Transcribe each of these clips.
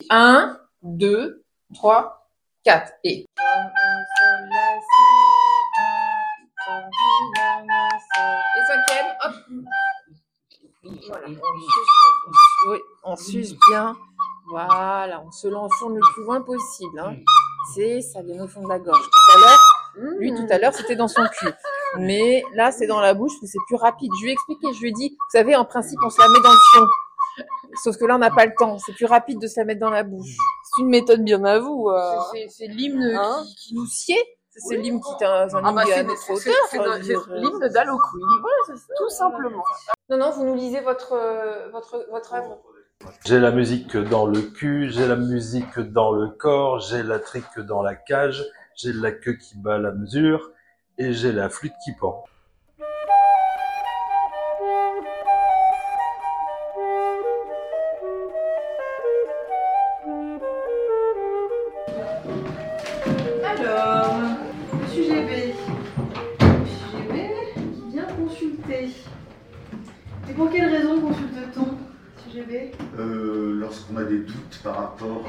1, 2, 3, 4 et... Et cinquième, hop. Voilà, on s'use bien. Voilà, on se l'enfourne le plus loin possible. Hein. Ça vient au fond de la gorge. Tout à l'heure, c'était dans son cul. Mais là, c'est dans la bouche, c'est plus rapide. Je lui ai expliqué, je lui ai dit, vous savez, en principe, on se la met dans le fion. Sauf que là, on n'a pas le temps. C'est plus rapide de se la mettre dans la bouche. C'est une méthode bien à vous. C'est l'hymne qui nous sied. C'est l'hymne qui est un hymne à notre auteur. C'est l'hymne d'Halo Queen. Voilà, c'est ça. Tout simplement. Non, vous nous lisez votre œuvre. J'ai la musique dans le cul, j'ai la musique dans le corps, j'ai la trique dans la cage, j'ai la queue qui bat la mesure et j'ai la flûte qui pend. Alors, Monsieur GB qui vient consulter. Et pour quelle raison consulte-t-on, Monsieur GB? Lorsqu'on a des doutes par rapport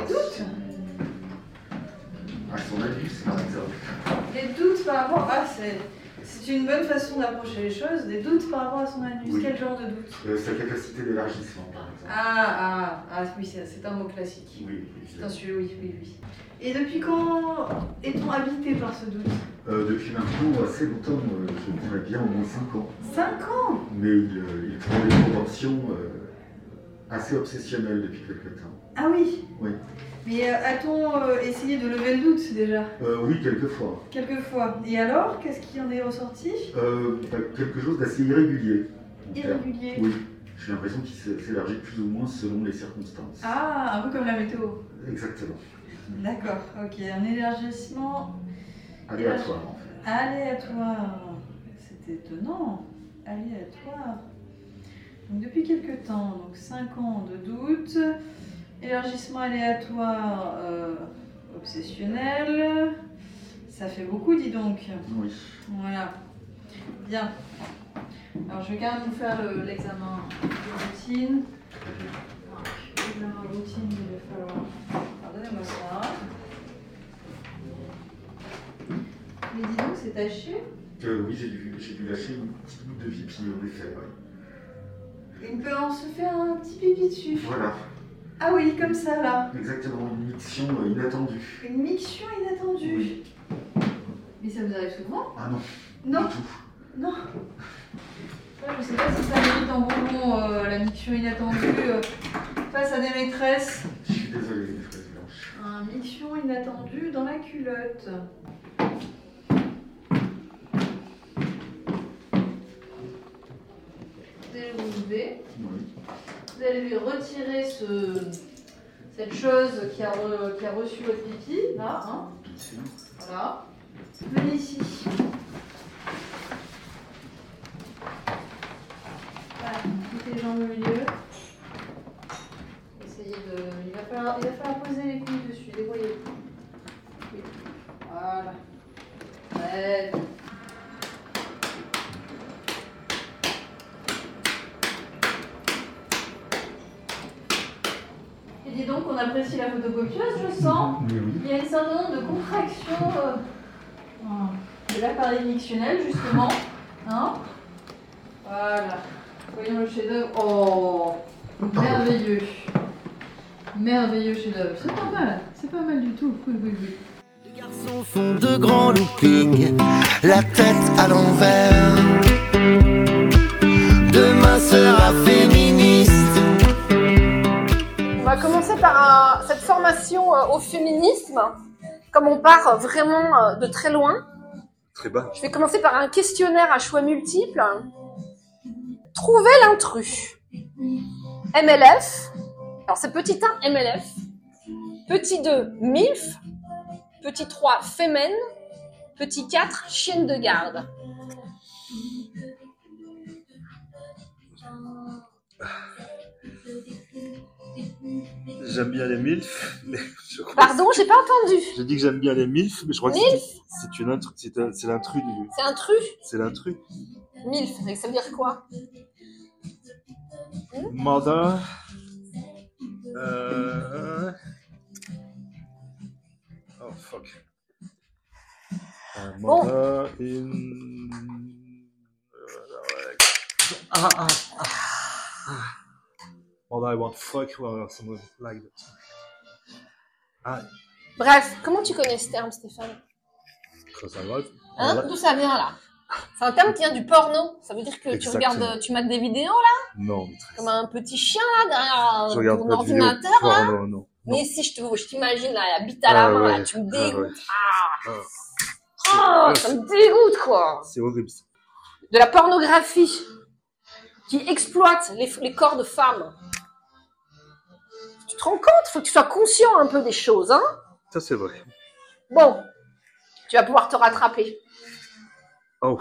à son anus, par exemple. Des doutes par rapport à... C'est une bonne façon d'approcher les choses, des doutes par rapport à son anus. Oui. Quel genre de doute? Sa capacité d'élargissement, par exemple. Oui, c'est un mot classique. Oui, C'est un sujet, oui. Et depuis quand est-on habité par ce doute? Depuis maintenant assez longtemps, je dirais bien au moins 5 ans. 5 ans? Mais il prend des proportions assez obsessionnelles depuis quelque temps. Ah oui? Oui. Mais a-t-on essayé de lever le doute déjà? Oui, quelquefois. Quelquefois. Et alors, qu'est-ce qui en est ressorti? Quelque chose d'assez irrégulier. Irrégulier? Oui. J'ai l'impression qu'il s'élargit plus ou moins selon les circonstances. Ah, un peu comme la météo. Exactement. D'accord, ok. Un élargissement... Aléatoire, en fait. Aléatoire. C'est étonnant. Aléatoire. Donc depuis quelques temps, donc 5 ans de doute, élargissement aléatoire obsessionnel, ça fait beaucoup, dis donc. Oui. Voilà. Bien. Alors je vais quand même vous faire l'examen de routine. Donc, l'examen de routine, il va falloir... Pardonnez-moi ça. Mais dis donc, c'est taché. Oui, j'ai dû lâcher une petite goutte de pipi, en effet. Oui. Et on se fait un petit pipi dessus. Voilà. Ah oui, comme ça là. Exactement, une miction inattendue. Une miction inattendue. Oui. Mais ça vous arrive souvent? Ah non. Non. Du tout. Non. Ouais, je sais pas si ça mérite en bonbon la miction inattendue face à des maîtresses. Je suis désolé, les fraises blanches. Un miction inattendu dans la culotte. Vous allez vous lever. Oui. Vous allez lui retirer cette chose qui a reçu votre pipi, là. Hein. Voilà. Venez ici. Voilà, mettez les jambes au milieu. Essayez de... Il va falloir poser les couilles dessus, dévoyez. Oui. Voilà. Ouais. Et dis donc, on apprécie la photocopieuse, je sens. Oui. Il y a un certain nombre de contractions de l'appareil mictionnel, justement. Hein? Voilà. Voyons le chef-d'œuvre. Oh, merveilleux. Merveilleux chef-d'œuvre. C'est pas mal du tout. Oui. Les garçons font de grands loopings, la tête à l'envers. Demain sera féministe. On va commencer par cette formation au féminisme. Comme on part vraiment de très loin, Très bas. je vais commencer par un questionnaire à choix multiples. Trouvez l'intrus. MLF. Alors c'est petit 1, MLF. Petit 2, MILF. Petit 3, Femen. Petit 4, chienne de garde. J'aime bien les MILF, mais je crois Pardon, j'ai pas entendu. J'ai dit que j'aime bien les MILF, mais je crois que MILF c'est l'intrus du... C'est intrus. C'est l'intrus. MILF, ça veut dire quoi? Mother... fuck. Bon. Mother, I want fuck or something like that. Ah, Bref, comment tu connais ce terme, Stéphane? because I love. Hein? D'où ça vient là? C'est un terme qui vient du porno. Ça veut dire que tu regardes, tu mates des vidéos là? Non, mais très Comme un petit chien là derrière Je regarde ton pas de vidéo ordinateur là? porno, non. Mais si je t'imagine là, la bite à la main, ouais. là, tu me dégoûtes. Ah. Ça me dégoûte quoi. C'est horrible. De la pornographie qui exploite les corps de femmes. Tu te rends compte? Faut que tu sois conscient un peu des choses, hein? Ça, c'est vrai. Bon, tu vas pouvoir te rattraper. Oh.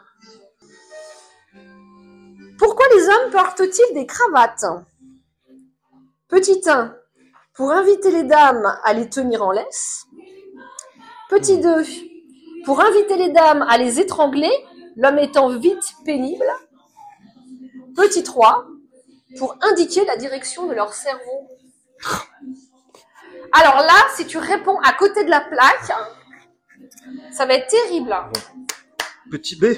Pourquoi les hommes portent-ils des cravates? Petit 1, pour inviter les dames à les tenir en laisse. Petit 2, pour inviter les dames à les étrangler, l'homme étant vite pénible. Petit 3, pour indiquer la direction de leur cerveau. Alors là, si tu réponds à côté de la plaque, ça va être terrible. Petit B.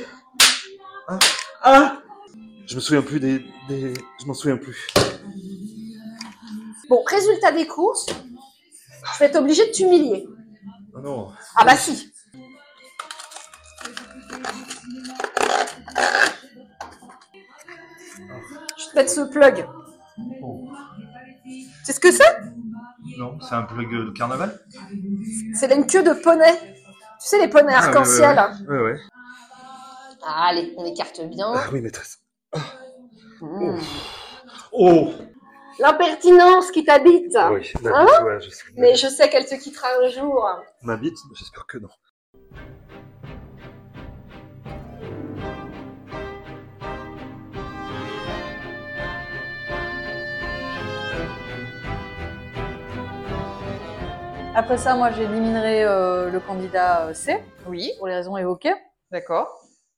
Ah. Je me souviens plus Je m'en souviens plus. Bon, résultat des courses, je vais être obligée de t'humilier. Oh non. Ah bah si. Je vais te mettre ce plug. Tu sais ce que c'est? Non, c'est un plug de carnaval? C'est une queue de poney. Tu sais, les poneys arc-en-ciel. Ouais. Allez, on écarte bien. Ah oui, maîtresse. Mmh. Oh. L'impertinence qui t'habite. Oui, Hein? ouais, je sais. Mais je sais qu'elle te quittera un jour. Ma bite, j'espère que non. Après ça, moi, j'éliminerai le candidat C, Oui, pour les raisons évoquées. d'accord.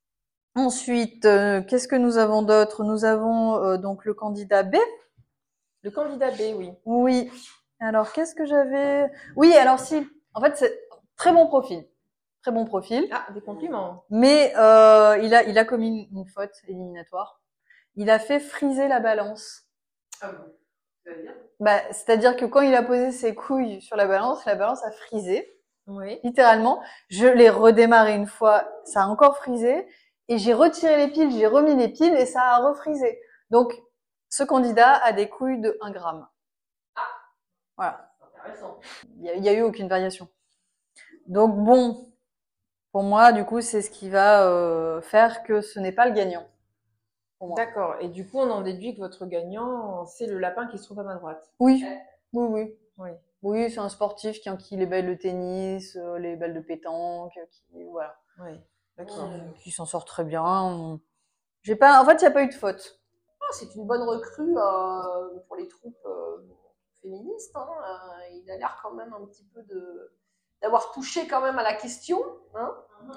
Ensuite, qu'est-ce que nous avons d'autre? Nous avons donc le candidat B. Le candidat B, oui. Oui. Alors, qu'est-ce que j'avais? Oui, alors si. En fait, c'est très bon profil. Très bon profil. Ah, des compliments. Mais il a commis une faute éliminatoire. Il a fait friser la balance. Ah bon, ça veut dire? Bah, c'est-à-dire que quand il a posé ses couilles sur la balance a frisé. Oui. Littéralement. Je l'ai redémarré une fois, ça a encore frisé. Et j'ai retiré les piles, j'ai remis les piles et ça a refrisé. Donc, ce candidat a des couilles de 1 gramme. Ah. Voilà. Intéressant. Il y a eu aucune variation. Donc bon, pour moi, du coup, c'est ce qui va faire que ce n'est pas le gagnant. Pour moi. D'accord. Et du coup, on en déduit que votre gagnant, c'est le lapin qui se trouve à ma droite. Oui, oui. Oui. Oui, c'est un sportif qui enquille les balles de tennis, les balles de pétanque, voilà. Oui. D'accord. Qui s'en sort très bien. En fait, il n'y a pas eu de faute. Ah, c'est une bonne recrue pour les troupes féministes. Hein. Il a l'air quand même un petit peu d'avoir touché quand même à la question. Hein.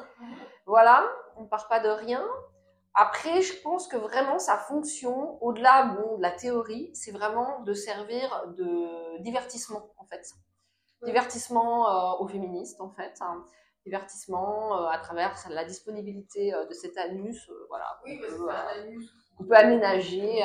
Voilà, on ne part pas de rien. Après, je pense que vraiment sa fonction, au-delà de la théorie, c'est vraiment de servir de divertissement en fait. Divertissement aux féministes en fait. Hein. Divertissement à travers la disponibilité de cet anus, voilà. Oui, on peut aménager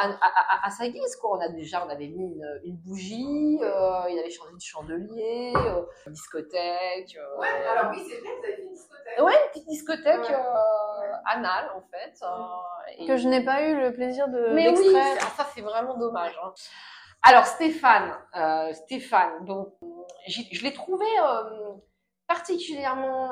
à sa guise, quoi. On avait mis une bougie, il avait changé de chandelier, une discothèque. Ouais, alors oui, c'est vrai, vous avez fait une discothèque. Ouais, une petite discothèque anale, en fait. Que je n'ai pas eu le plaisir Mais oui, d'extraire. ça c'est vraiment dommage. Hein. Alors Stéphane, donc, je l'ai trouvé particulièrement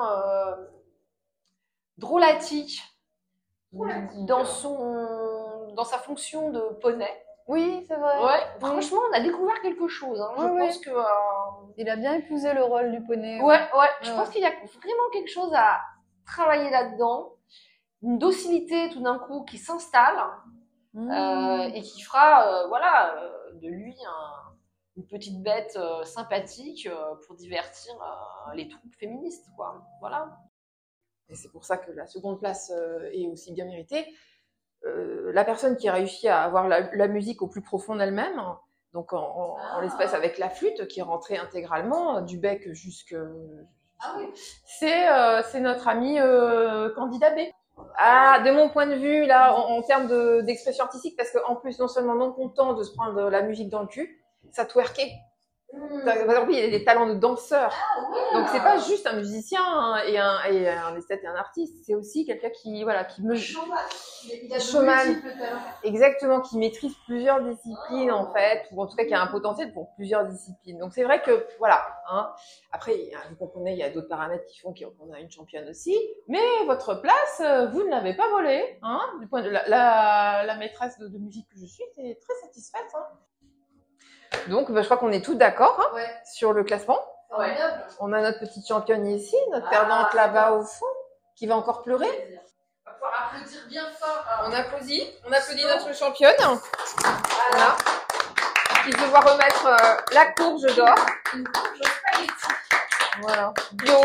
drôlatique dans sa fonction de poney. Oui, c'est vrai. Ouais, Oui. franchement, on a découvert quelque chose. Hein. Je pense que il a bien épousé le rôle du poney. je pense qu'il y a vraiment quelque chose à travailler là-dedans. Une docilité tout d'un coup qui s'installe et qui fera de lui une petite bête sympathique pour divertir les troupes féministes, quoi. Voilà. Et c'est pour ça que la seconde place est aussi bien méritée. La personne qui a réussi à avoir la musique au plus profond d'elle-même, Donc en l'espèce avec la flûte qui est rentrée intégralement du bec jusque. Ah oui. C'est notre ami candidat B. Ah, de mon point de vue, là, en termes d'expression artistique, parce qu'en plus, non seulement non content de se prendre de la musique dans le cul, ça twerkait. Par exemple, il y a des talents de danseur. Donc, c'est pas juste un musicien hein, et un esthète et un artiste. C'est aussi quelqu'un qui, voilà, qui me... Chômage. Exactement, qui maîtrise plusieurs disciplines, en fait, ou en tout cas qui a un potentiel pour plusieurs disciplines. Donc, c'est vrai que, voilà, hein. Après, vous comprenez, il y a d'autres paramètres qui font qu'on a une championne aussi. Mais votre place, vous ne l'avez pas volée, hein. Du point de la maîtresse de musique que je suis, est très satisfaite, hein. Donc, je crois qu'on est tous d'accord hein, sur le classement. Ouais. On a notre petite championne ici, notre perdante là-bas au fond, qui va encore pleurer. On va pouvoir applaudir bien fort. On applaudit notre championne. Voilà. Qui se voit remettre la courge d'or. Une courge spaghetti. Voilà. Bio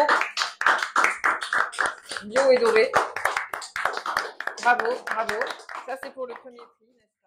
et doré. Bravo. Ça, c'est pour le premier prix.